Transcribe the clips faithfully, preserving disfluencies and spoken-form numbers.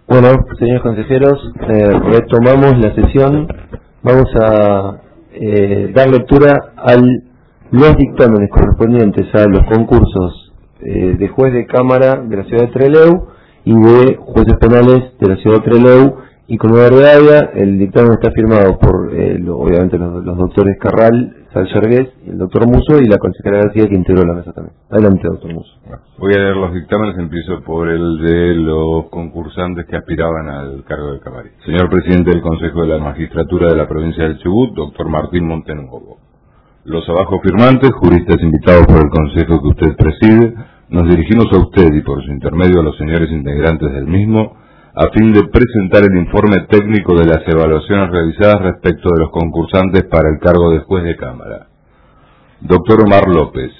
Bueno, señores consejeros, eh, retomamos la sesión. Vamos a eh, dar lectura a los dictámenes correspondientes a los concursos eh, de juez de cámara de la ciudad de Trelew y de jueces penales de la ciudad de Trelew y Comunidad Rivadavia. El dictamen está firmado por, eh, lo, obviamente, los, los doctores Carral, Salcergués y el doctor Muso y la consejera García, que integró la mesa también. Adelante, doctor Muso. Voy a leer los dictámenes, empiezo por el de los concursantes que aspiraban al cargo de Camarí. Señor presidente del Consejo de la Magistratura de la provincia del Chubut, doctor Martín Montenuovo. Los abajo firmantes, juristas invitados por el Consejo que usted preside, nos dirigimos a usted y por su intermedio a los señores integrantes del mismo, a fin de presentar el informe técnico de las evaluaciones realizadas respecto de los concursantes para el cargo de juez de cámara. Doctor Omar López.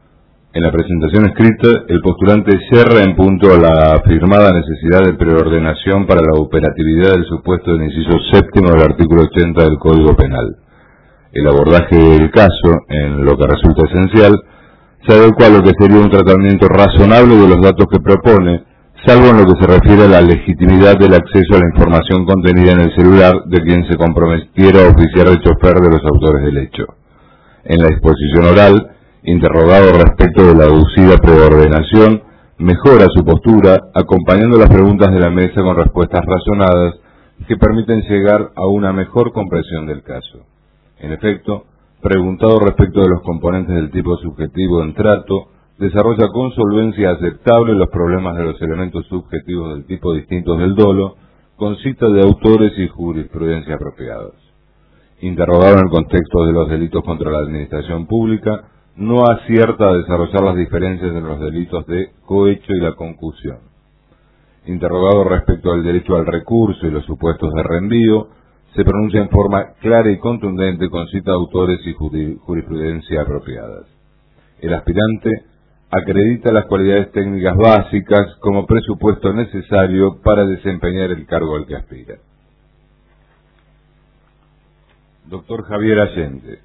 En la presentación escrita, el postulante cierra en punto a la afirmada necesidad de preordenación para la operatividad del supuesto del inciso séptimo del artículo ochenta del Código Penal. El abordaje del caso, en lo que resulta esencial, se adecua a lo que sería un tratamiento razonable de los datos que propone, salvo en lo que se refiere a la legitimidad del acceso a la información contenida en el celular de quien se comprometiera a oficiar el chofer de los autores del hecho. En la exposición oral, interrogado respecto de la aducida preordenación, mejora su postura, acompañando las preguntas de la mesa con respuestas razonadas que permiten llegar a una mejor comprensión del caso. En efecto, preguntado respecto de los componentes del tipo subjetivo en trato, desarrolla con solvencia aceptable los problemas de los elementos subjetivos del tipo distintos del dolo, con cita de autores y jurisprudencia apropiados. Interrogado en el contexto de los delitos contra la administración pública, no acierta a desarrollar las diferencias entre los delitos de cohecho y la concusión. Interrogado respecto al derecho al recurso y los supuestos de reenvío, se pronuncia en forma clara y contundente con cita de autores y jurisprudencia apropiadas. El aspirante acredita las cualidades técnicas básicas como presupuesto necesario para desempeñar el cargo al que aspira. Doctor Javier Allende.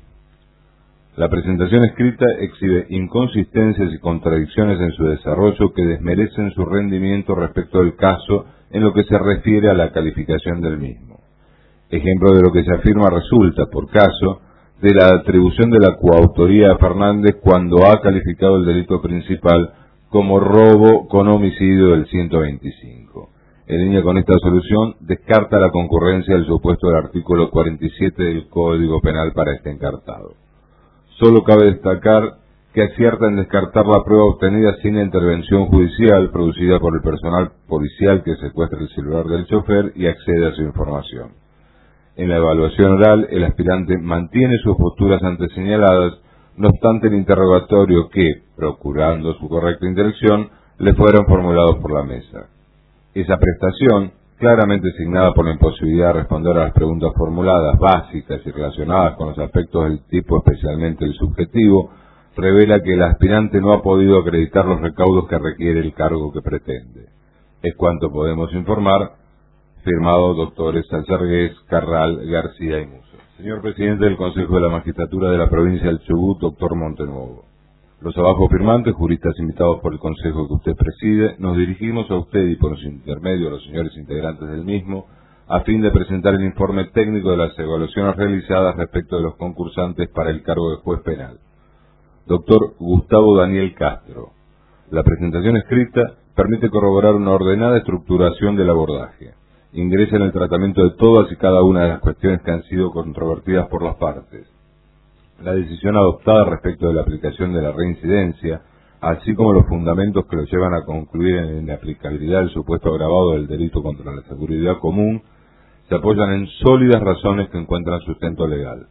La presentación escrita exhibe inconsistencias y contradicciones en su desarrollo que desmerecen su rendimiento respecto del caso en lo que se refiere a la calificación del mismo. Ejemplo de lo que se afirma resulta, por caso, de la atribución de la coautoría a Fernández cuando ha calificado el delito principal como robo con homicidio del ciento veinticinco. En línea con esta solución, descarta la concurrencia del supuesto del artículo cuarenta y siete del Código Penal para este encartado. Solo cabe destacar que acierta en descartar la prueba obtenida sin la intervención judicial producida por el personal policial que secuestra el celular del chofer y accede a su información. En la evaluación oral, el aspirante mantiene sus posturas antes señaladas, no obstante el interrogatorio que, procurando su correcta interacción, le fueron formulados por la mesa. Esa prestación, claramente signada por la imposibilidad de responder a las preguntas formuladas, básicas y relacionadas con los aspectos del tipo, especialmente el subjetivo, revela que el aspirante no ha podido acreditar los recaudos que requiere el cargo que pretende. Es cuanto podemos informar. Firmado doctores Salcergués, Carral, García y Muso. Señor presidente del Consejo de la Magistratura de la provincia del Chubut, doctor Montenuovo. Los abajo firmantes, juristas invitados por el Consejo que usted preside, nos dirigimos a usted y por su intermedio a los señores integrantes del mismo, a fin de presentar el informe técnico de las evaluaciones realizadas respecto de los concursantes para el cargo de juez penal. Doctor Gustavo Daniel Castro. La presentación escrita permite corroborar una ordenada estructuración del abordaje. Ingresa en el tratamiento de todas y cada una de las cuestiones que han sido controvertidas por las partes. La decisión adoptada respecto de la aplicación de la reincidencia, así como los fundamentos que lo llevan a concluir en la aplicabilidad del supuesto agravado del delito contra la seguridad común, se apoyan en sólidas razones que encuentran sustento legal.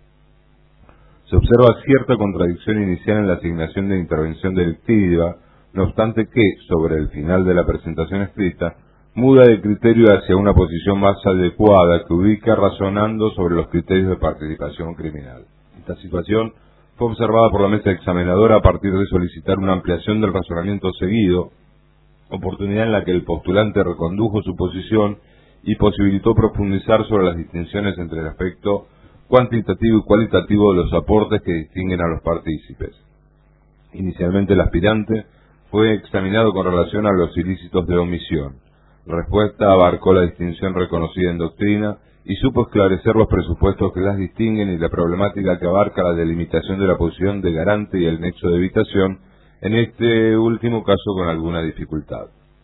Se observa cierta contradicción inicial en la asignación de intervención delictiva, no obstante que, sobre el final de la presentación escrita, muda de criterio hacia una posición más adecuada que ubica razonando sobre los criterios de participación criminal. Esta situación fue observada por la mesa examinadora a partir de solicitar una ampliación del razonamiento seguido, oportunidad en la que el postulante recondujo su posición y posibilitó profundizar sobre las distinciones entre el aspecto cuantitativo y cualitativo de los aportes que distinguen a los partícipes. Inicialmente el aspirante fue examinado con relación a los ilícitos de omisión. La respuesta abarcó la distinción reconocida en doctrina y supo esclarecer los presupuestos que las distinguen y la problemática que abarca la delimitación de la posición de garante y el nexo de evitación, en este último caso con alguna dificultad.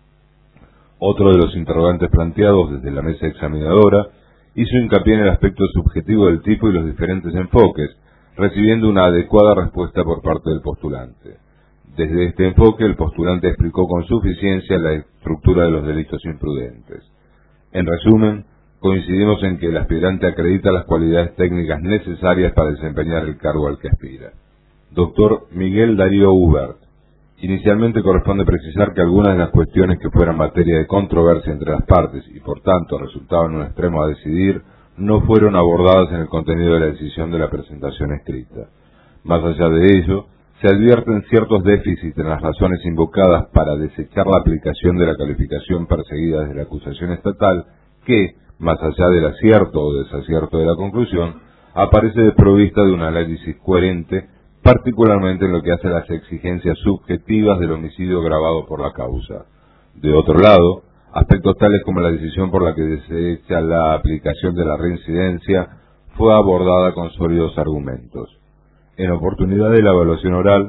Otro de los interrogantes planteados desde la mesa examinadora hizo hincapié en el aspecto subjetivo del tipo y los diferentes enfoques, recibiendo una adecuada respuesta por parte del postulante. Desde este enfoque, el postulante explicó con suficiencia la estructura de los delitos imprudentes. En resumen, coincidimos en que el aspirante acredita las cualidades técnicas necesarias para desempeñar el cargo al que aspira. Doctor Miguel Darío Hubert. Inicialmente corresponde precisar que algunas de las cuestiones que fueran materia de controversia entre las partes y por tanto resultaban un extremo a decidir, no fueron abordadas en el contenido de la decisión de la presentación escrita. Más allá de ello, se advierten ciertos déficits en las razones invocadas para desechar la aplicación de la calificación perseguida desde la acusación estatal, que, más allá del acierto o desacierto de la conclusión, aparece desprovista de un análisis coherente, particularmente en lo que hace a las exigencias subjetivas del homicidio agravado por la causa. De otro lado, aspectos tales como la decisión por la que desecha la aplicación de la reincidencia fue abordada con sólidos argumentos. En oportunidad de la evaluación oral,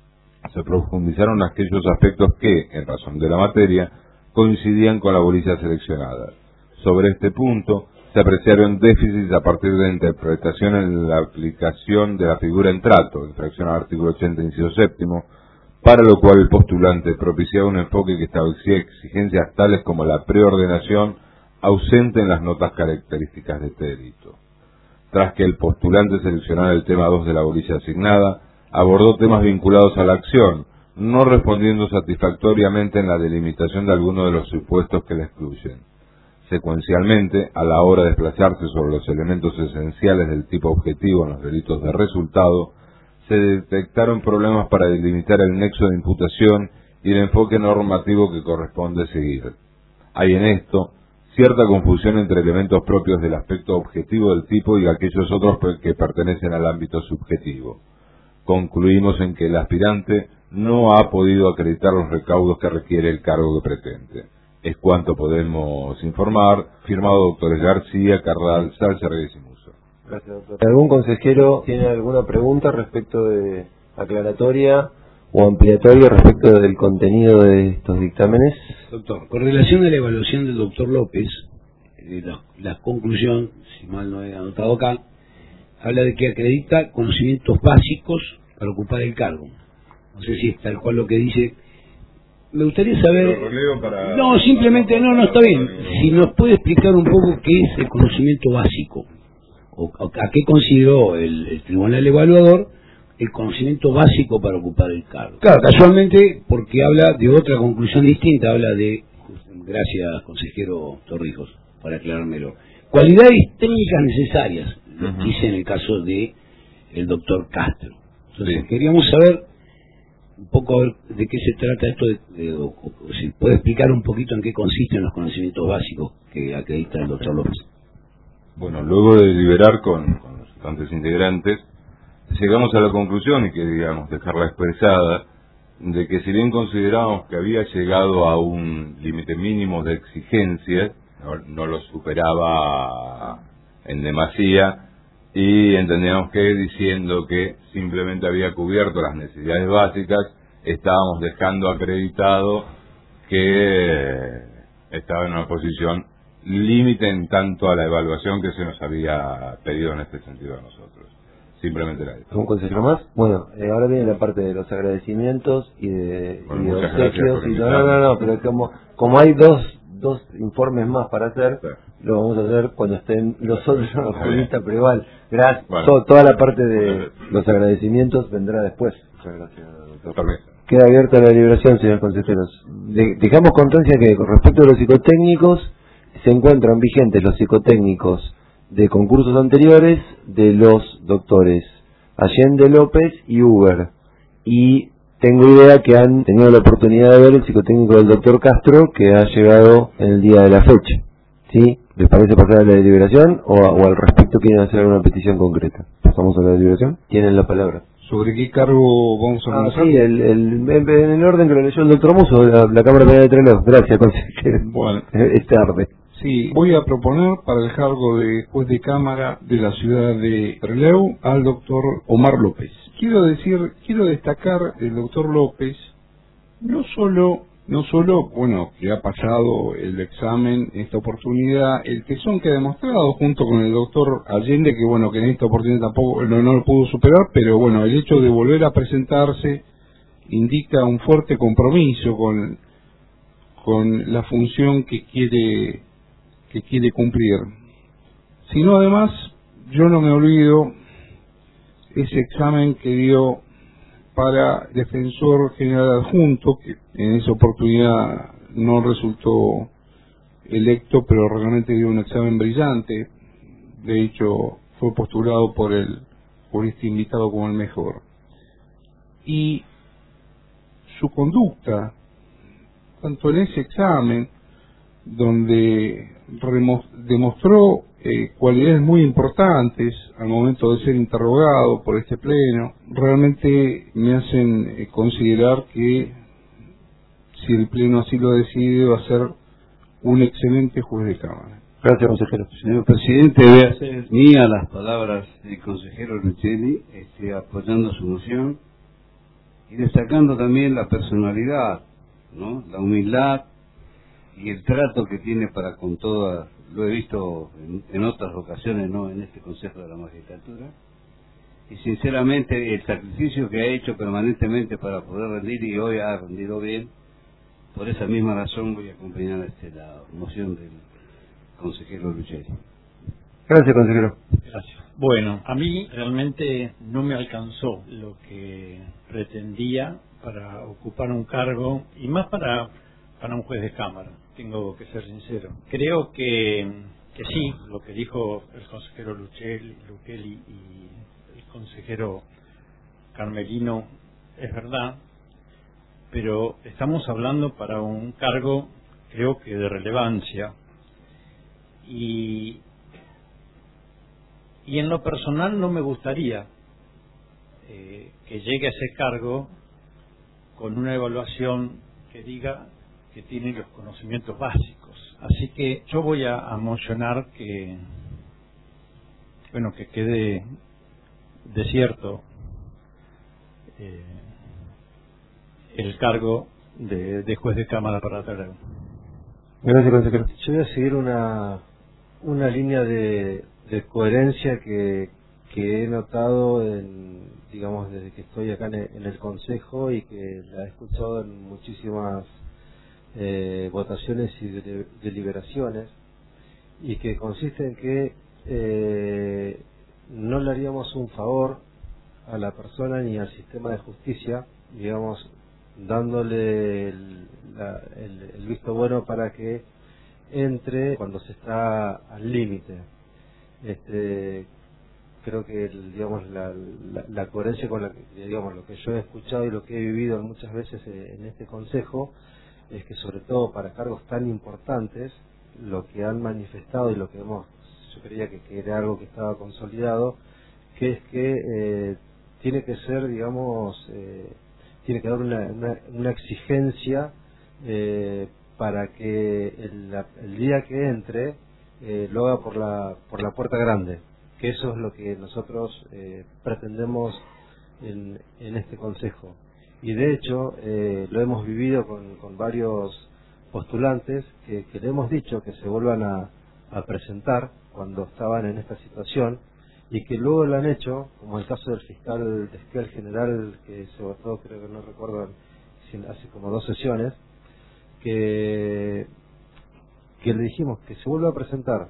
se profundizaron aquellos aspectos que, en razón de la materia, coincidían con la bolilla seleccionada. Sobre este punto, se apreciaron déficits a partir de interpretación en la aplicación de la figura en trato, infracción al artículo ochenta, inciso séptimo, para lo cual el postulante propiciaba un enfoque que establecía exigencias tales como la preordenación ausente en las notas características de este delito. Tras que el postulante seleccionara el tema dos de la bolilla asignada, abordó temas vinculados a la acción, no respondiendo satisfactoriamente en la delimitación de algunos de los supuestos que la excluyen. Secuencialmente, a la hora de desplazarse sobre los elementos esenciales del tipo objetivo en los delitos de resultado, se detectaron problemas para delimitar el nexo de imputación y el enfoque normativo que corresponde seguir. Hay en esto cierta confusión entre elementos propios del aspecto objetivo del tipo y aquellos otros que pertenecen al ámbito subjetivo. Concluimos en que el aspirante no ha podido acreditar los recaudos que requiere el cargo que pretende. Es cuanto podemos informar. Firmado doctores García, Carral, Salsa, Reyes y Muso. Gracias, doctor. ¿Algún consejero tiene alguna pregunta respecto de aclaratoria o ampliatoria respecto del contenido de estos dictámenes? Doctor, con relación a la evaluación del doctor López, eh, la, la conclusión, si mal no he anotado acá, habla de que acredita conocimientos básicos para ocupar el cargo. No sé si es tal cual lo que dice. Me gustaría saber... Para... No, simplemente, no, no, está bien. Si nos puede explicar un poco qué es el conocimiento básico, o, o a qué consideró el, el tribunal evaluador el conocimiento básico para ocupar el cargo. Claro, casualmente, porque habla de otra conclusión distinta, habla de, gracias consejero Torrijos, por aclarármelo, cualidades técnicas necesarias, uh-huh. dice en el caso de el doctor Castro. Entonces, sí. queríamos saber un poco de qué se trata esto, de, de, o, o, si puede explicar un poquito en qué consisten los conocimientos básicos que acredita el doctor López. Bueno, luego de deliberar con, con los restantes integrantes, llegamos a la conclusión, y queríamos dejarla expresada, de que si bien considerábamos que había llegado a un límite mínimo de exigencias, no, no lo superaba en demasía, y entendíamos que diciendo que simplemente había cubierto las necesidades básicas, estábamos dejando acreditado que estaba en una posición límite en tanto a la evaluación que se nos había pedido en este sentido a nosotros. Simplemente era eso. ¿Un consejero más? Bueno, eh, ahora viene la parte de los agradecimientos y de, bueno, y de obsequios. Y no, no, no, no, pero como, como hay dos dos informes más para hacer, sí. lo vamos a hacer cuando estén los otros en la jurista, pero igual, gracias. Bueno. To, toda la parte de los agradecimientos vendrá después. Muchas gracias, doctor. Queda abierta la deliberación, señores consejeros. De, dejamos constancia que con respecto a los psicotécnicos, se encuentran vigentes los psicotécnicos de concursos anteriores de los doctores Allende, López y Uber. Y tengo idea que han tenido la oportunidad de ver el psicotécnico del doctor Castro, que ha llegado en el día de la fecha. ¿Sí? ¿Les parece pasar a la deliberación o, o al respecto quieren hacer alguna petición concreta? ¿Pasamos a la deliberación? Tienen la palabra. ¿Sobre qué cargo vamos a Ah, comenzar? sí, el, el, en el orden que lo leyó el doctor Musso, la, la Cámara Penal de Trelew. Gracias, consejero. Bueno, Es tarde. sí, voy a proponer para el cargo de juez de cámara de la ciudad de Trelew al doctor Omar López. Quiero decir, quiero destacar el doctor López, no solo, no solo, bueno, que ha pasado el examen en esta oportunidad, el tesón que ha demostrado junto con el doctor Allende, que bueno, que en esta oportunidad tampoco no, no lo pudo superar, pero bueno, el hecho de volver a presentarse indica un fuerte compromiso con, con la función que quiere, que quiere cumplir. Sino además, yo no me olvido ese examen que dio para defensor general adjunto, que en esa oportunidad no resultó electo, pero realmente dio un examen brillante. De hecho, fue postulado por el jurista invitado como el mejor. Y su conducta, tanto en ese examen, donde demostró eh, cualidades muy importantes al momento de ser interrogado por este pleno, realmente me hacen eh, considerar que si el pleno así lo decide va a ser un excelente juez de cámara. Gracias, consejero. Señor presidente, voy a hacer mía las palabras del consejero Lucelli, este, apoyando su moción y destacando también la personalidad, ¿no?, la humildad y el trato que tiene para con todas. Lo he visto en, en otras ocasiones, no en este Consejo de la Magistratura, y sinceramente el sacrificio que ha hecho permanentemente para poder rendir, y hoy ha rendido bien. Por esa misma razón voy a acompañar este, la moción del consejero Lucelli. Gracias, consejero. Gracias. Bueno, a mí realmente no me alcanzó lo que pretendía para ocupar un cargo, y más para, para un juez de cámara, tengo que ser sincero. Creo que, que sí, lo que dijo el consejero Lucelli, Lucelli y el consejero Carmelino es verdad, pero estamos hablando para un cargo, creo que de relevancia, y, y en lo personal no me gustaría eh, que llegue a ese cargo con una evaluación que diga que tiene los conocimientos básicos. Así que yo voy a, a mocionar que, bueno, que quede desierto eh, el cargo de, de juez de cámara para Trelew. Gracias, consejero. Yo voy a seguir una una línea de, de coherencia que, que he notado en, digamos, desde que estoy acá en el, en el Consejo, y que la he escuchado en muchísimas eh, votaciones y de, deliberaciones, y que consiste en que eh, no le haríamos un favor a la persona ni al sistema de justicia, digamos, dándole el, la, el, el visto bueno para que entre cuando se está al límite. Este, creo que el, digamos la, la, la coherencia con la que, digamos, lo que yo he escuchado y lo que he vivido muchas veces en este Consejo es que, sobre todo para cargos tan importantes, lo que han manifestado y lo que hemos, yo creía que, que era algo que estaba consolidado, que es que eh, tiene que ser, digamos, eh, tiene que haber una, una, una exigencia eh, para que el, la, el día que entre eh, lo haga por la por la puerta grande, que eso es lo que nosotros eh, pretendemos en, en este Consejo. Y de hecho eh, lo hemos vivido con, con varios postulantes que, que le hemos dicho que se vuelvan a, a presentar cuando estaban en esta situación, y que luego lo han hecho, como el caso del fiscal de Esquivel General, que se votó, creo que no recuerdo, hace como dos sesiones, que, que le dijimos que se vuelva a presentar.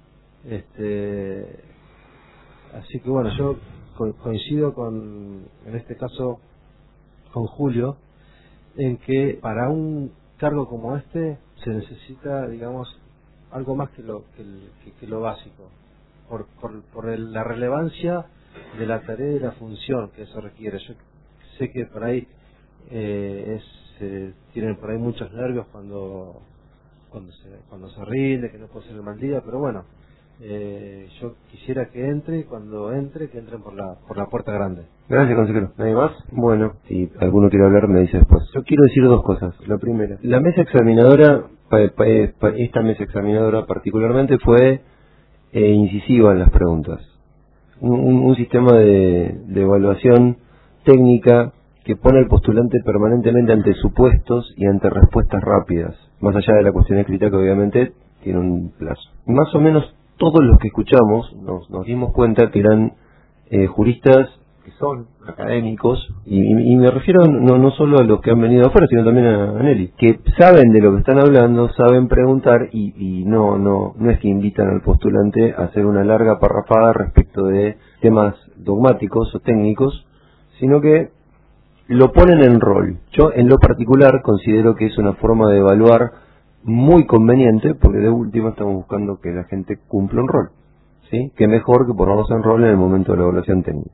Este, así que bueno, yo co coincido con, en este caso, con Julio, en que para un cargo como este se necesita, digamos, algo más que lo, que, el, que, que lo básico. Por, por, por el, la relevancia de la tarea y la función que eso requiere. Yo sé que por ahí eh, es, eh, tienen por ahí muchos nervios cuando cuando se cuando se rinde, que no puede ser el mal día, pero bueno, Eh, yo quisiera que entre y cuando entre, que entren por la por la puerta grande. Gracias, consejero. ¿Nadie más? Bueno, si alguno quiere hablar, me dice después. Yo quiero decir dos cosas. La primera, la mesa examinadora, pa, pa, pa, esta mesa examinadora particularmente fue eh, incisiva en las preguntas. Un, un, un sistema de, de evaluación técnica que pone al postulante permanentemente ante supuestos y ante respuestas rápidas, más allá de la cuestión escrita que obviamente tiene un plazo. Más o menos todos los que escuchamos nos, nos dimos cuenta que eran eh, juristas que son académicos, y, y, y me refiero no, no solo a los que han venido afuera, sino también a, a Nelly, que saben de lo que están hablando, saben preguntar y, y no, no, no es que invitan al postulante a hacer una larga parrafada respecto de temas dogmáticos o técnicos, sino que lo ponen en rol. Yo en lo particular considero que es una forma de evaluar muy conveniente, porque de última estamos buscando que la gente cumpla un rol, ¿sí? Que mejor que ponernos en rol en el momento de la evaluación técnica.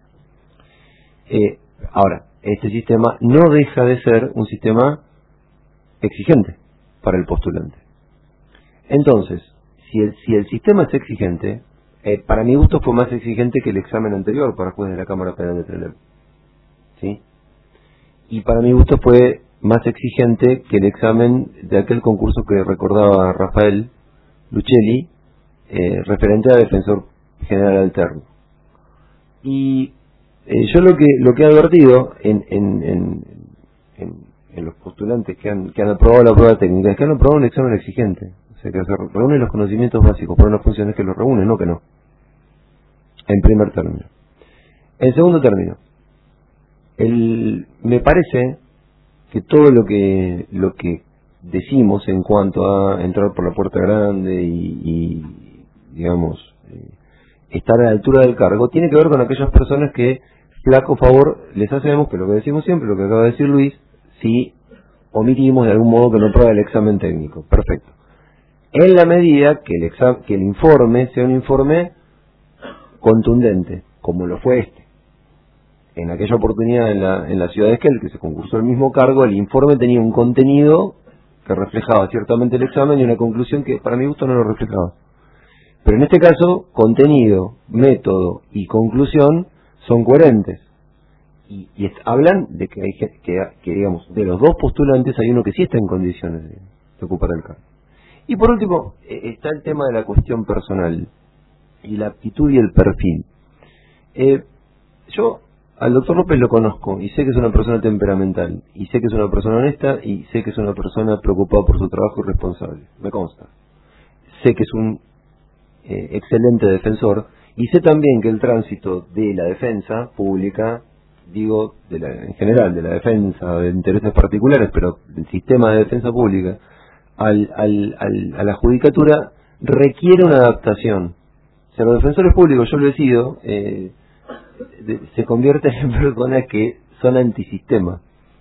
Eh, ahora, este sistema no deja de ser un sistema exigente para el postulante. Entonces, si el, si el sistema es exigente, eh, para mi gusto fue más exigente que el examen anterior para juez de la Cámara Penal de Trelew, ¿sí? Y para mi gusto fue más exigente que el examen de aquel concurso que recordaba Rafael Lucelli, eh, referente a defensor general alterno. Y eh, yo lo que lo que he advertido en, en, en, en, en los postulantes que han, que han aprobado la prueba técnica es que han aprobado un examen exigente, o sea que se reúnen los conocimientos básicos para unas funciones que los reúnen, no que no, en primer término. En segundo término, el, me parece que todo lo que lo que decimos en cuanto a entrar por la puerta grande y, y digamos, eh, estar a la altura del cargo, tiene que ver con aquellas personas que, flaco favor, les hacemos, que lo que decimos siempre, lo que acaba de decir Luis, si omitimos de algún modo que no prueba el examen técnico. Perfecto. En la medida que el, exam que el informe sea un informe contundente, como lo fue este. En aquella oportunidad en la, en la ciudad de Esquel, que se concursó el mismo cargo, el informe tenía un contenido que reflejaba ciertamente el examen y una conclusión que para mi gusto no lo reflejaba. Pero en este caso, contenido, método y conclusión son coherentes. Y, y es, hablan de que, hay, que, que, digamos, de los dos postulantes hay uno que sí está en condiciones de, de ocupar el cargo. Y por último, está el tema de la cuestión personal y la aptitud y el perfil. Eh, yo al doctor López lo conozco y sé que es una persona temperamental, y sé que es una persona honesta, y sé que es una persona preocupada por su trabajo y responsable, me consta. Sé que es un eh, excelente defensor, y sé también que el tránsito de la defensa pública, digo, de la, en general, de la defensa de intereses particulares, pero del sistema de defensa pública, al, al, al, a la judicatura, requiere una adaptación. O sea, los defensores públicos, yo lo he sido, eh, de, se convierten en personas que son antisistema.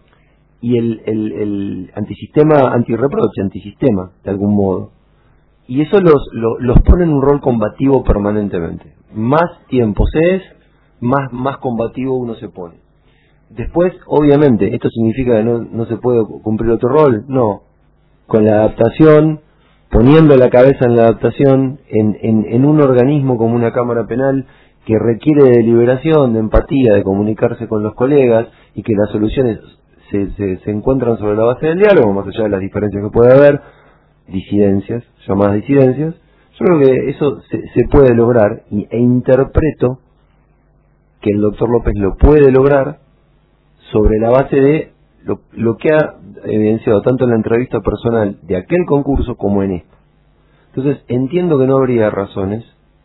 Y el, el, el antisistema, antirreproche, antisistema, de algún modo. Y eso los, los, los pone en un rol combativo permanentemente. Más tiempo se es, más, más combativo uno se pone. Después, obviamente, ¿esto significa que no, no se puede cumplir otro rol? No. Con la adaptación, poniendo la cabeza en la adaptación, en, en, en un organismo como una Cámara Penal que requiere de deliberación, de empatía, de comunicarse con los colegas, y que las soluciones se, se, se encuentran sobre la base del diálogo, más allá de las diferencias que puede haber, disidencias, llamadas disidencias. Yo creo que eso se, se puede lograr, y, e interpreto que el doctor López lo puede lograr sobre la base de lo, lo que ha evidenciado tanto en la entrevista personal de aquel concurso como en esta. Entonces entiendo que no habría razones,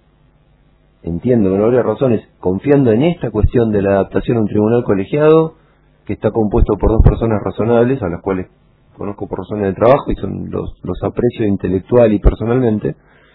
entiendo que no habría razones, confiando en esta cuestión de la adaptación a un tribunal colegiado, que está compuesto por dos personas razonables, a las cuales conozco por razones de trabajo y son los, los aprecio intelectual y personalmente,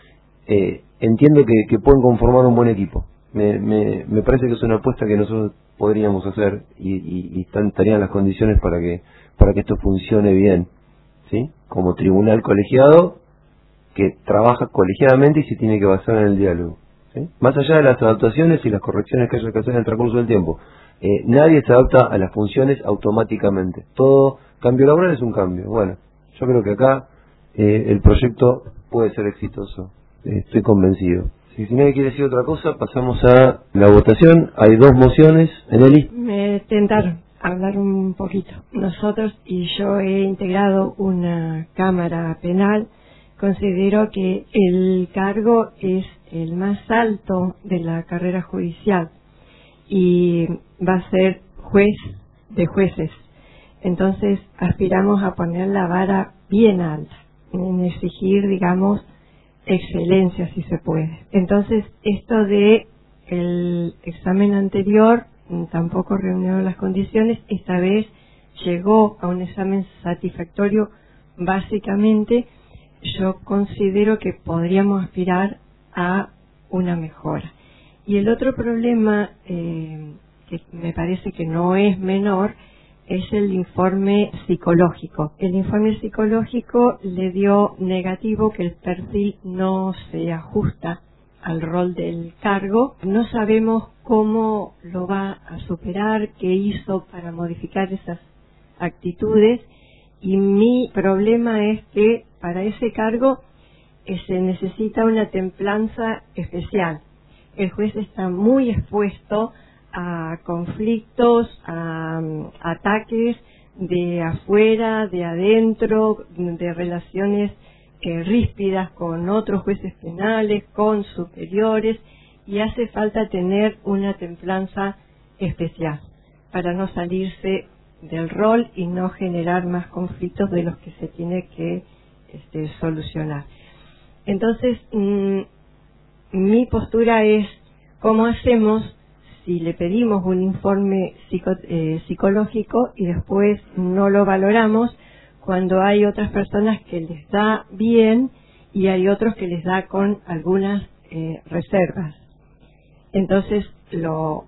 eh, entiendo que, que pueden conformar un buen equipo. Me, me, me parece que es una apuesta que nosotros podríamos hacer, y, y, y están, estarían las condiciones para que para que esto funcione bien, ¿sí? Como tribunal colegiado que trabaja colegiadamente y se tiene que basar en el diálogo, ¿sí? Más allá de las adaptaciones y las correcciones que haya que hacer en el transcurso del tiempo, eh, nadie se adapta a las funciones automáticamente. Todo cambio laboral es un cambio. Bueno, yo creo que acá eh, el proyecto puede ser exitoso, eh, estoy convencido. Si nadie quiere decir otra cosa, pasamos a la votación. Hay dos mociones. Eneli. Me tentaron hablar un poquito. Nosotros, y yo he integrado una cámara penal, considero que el cargo es el más alto de la carrera judicial y va a ser juez de jueces. Entonces aspiramos a poner la vara bien alta, en exigir, digamos, excelencia si se puede. Entonces esto de el examen anterior tampoco reunió las condiciones, esta vez llegó a un examen satisfactorio. Básicamente yo considero que podríamos aspirar a una mejora. Y el otro problema eh, que me parece que no es menor es el informe psicológico. El informe psicológico le dio negativo, que el perfil no se ajusta al rol del cargo. No sabemos cómo lo va a superar, qué hizo para modificar esas actitudes, y mi problema es que para ese cargo eh, se necesita una templanza especial. El juez está muy expuesto a conflictos, a um, ataques de afuera, de adentro, de relaciones eh, ríspidas con otros jueces penales, con superiores, y hace falta tener una templanza especial para no salirse del rol y no generar más conflictos de los que se tiene que este, solucionar. Entonces, mmm, mi postura es, ¿cómo hacemos si le pedimos un informe psico, eh, psicológico y después no lo valoramos cuando hay otras personas que les da bien y hay otros que les da con algunas eh, reservas? Entonces, lo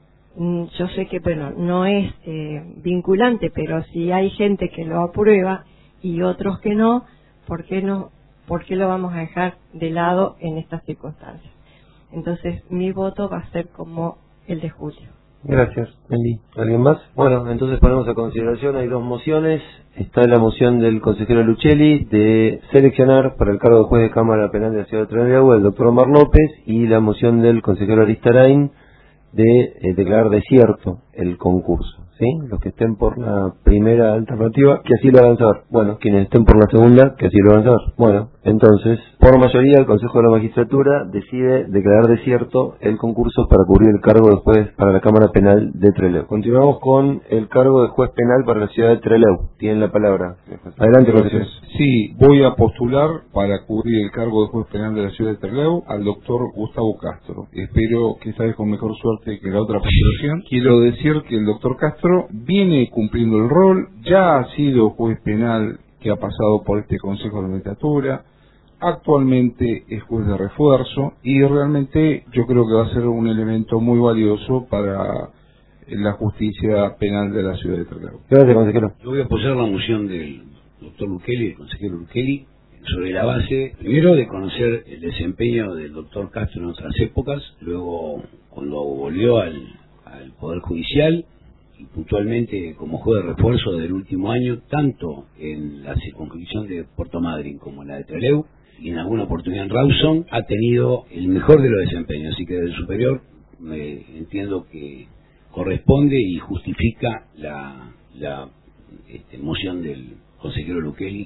yo sé que, bueno, no es eh, vinculante, pero si hay gente que lo aprueba y otros que no, ¿por qué no? ¿Por qué lo vamos a dejar de lado en estas circunstancias? Entonces, mi voto va a ser como el de Julio. Gracias, Eli. ¿Alguien más? Bueno, entonces ponemos a consideración, hay dos mociones. Está la moción del consejero Luchelli de seleccionar para el cargo de juez de Cámara Penal de la Ciudad de Trelew al doctor Omar López, y la moción del consejero Aristarain de eh, declarar desierto el concurso, ¿sí? Los que estén por la primera alternativa, que así lo hagan saber. Bueno, quienes estén por la segunda, que así lo hagan saber. Bueno, entonces, por mayoría, el Consejo de la Magistratura decide declarar desierto el concurso para cubrir el cargo de juez para la Cámara Penal de Trelew. Continuamos con el cargo de juez penal para la ciudad de Trelew. Tienen la palabra. Adelante, consejero. Sí, voy a postular para cubrir el cargo de juez penal de la ciudad de Trelew al doctor Gustavo Castro. Espero que esta vez con mejor suerte que la otra postulación. Quiero decir que el doctor Castro viene cumpliendo el rol, ya ha sido juez penal que ha pasado por este Consejo de la Magistratura, actualmente es juez de refuerzo, y realmente yo creo que va a ser un elemento muy valioso para la justicia penal de la ciudad de Trelew. Gracias, consejero. Yo voy a apoyar la moción del doctor Luchelli, del consejero Luchelli, sobre la base, primero, de conocer el desempeño del doctor Castro en otras épocas, luego cuando volvió al, al Poder Judicial, y puntualmente como juez de refuerzo del último año, tanto en la circunscripción de Puerto Madryn como en la de Trelew, y en alguna oportunidad en Rawson, ha tenido el mejor de los desempeños, así que del superior me entiendo que corresponde y justifica la, la este, moción del consejero Luchelli,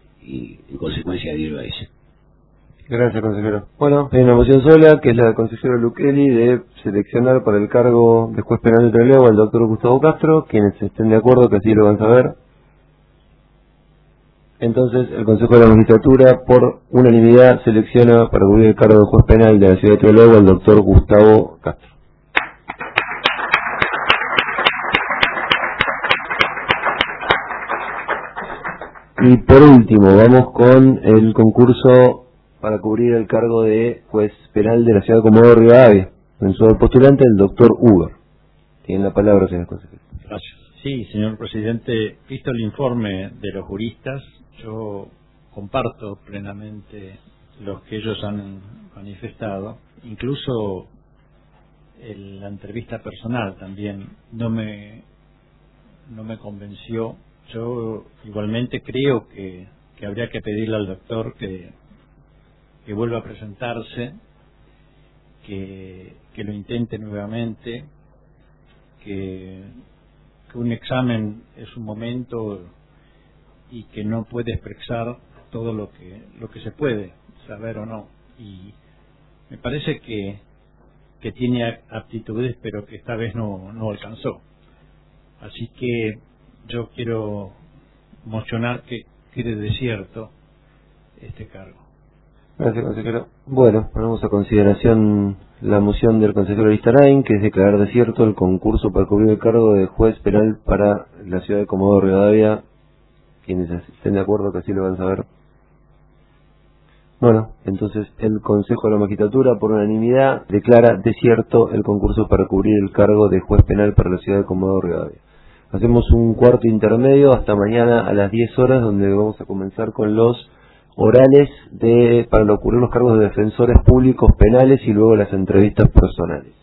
y en consecuencia adhiero a ella. Gracias, consejero. Bueno, hay una moción sola, que es la del consejero Luchelli, de seleccionar para el cargo de juez penal de Trelew al doctor Gustavo Castro. Quienes estén de acuerdo, que así lo van a saber. Entonces, el Consejo de la Magistratura, por unanimidad, selecciona para cubrir el cargo de juez penal de la ciudad de Trelew al doctor Gustavo Castro. Y por último, vamos con el concurso para cubrir el cargo de juez penal de la ciudad de Comodoro Rivadavia. En su postulante, el doctor Uber. Tiene la palabra, señor consejero. Gracias. Sí, señor presidente, visto el informe de los juristas, yo comparto plenamente lo que ellos han manifestado. Incluso el, la entrevista personal también no me, no me convenció. Yo igualmente creo que, que habría que pedirle al doctor que, que vuelva a presentarse que, que lo intente nuevamente, que, que un examen es un momento y que no puede expresar todo lo que lo que se puede saber o no, y me parece que que tiene aptitudes pero que esta vez no, no alcanzó, así que yo quiero mocionar que quede desierto este cargo. Gracias, consejero. Bueno, ponemos a consideración la moción del consejero Aristarain, que es declarar desierto el concurso para cubrir el cargo de juez penal para la ciudad de Comodoro Rivadavia. Quienes estén de acuerdo que así lo van a saber. Bueno, entonces el Consejo de la Magistratura, por unanimidad, declara desierto el concurso para cubrir el cargo de juez penal para la ciudad de Comodoro Rivadavia. Hacemos un cuarto intermedio hasta mañana a las diez horas, donde vamos a comenzar con los orales de para cubrir los cargos de defensores públicos penales y luego las entrevistas personales.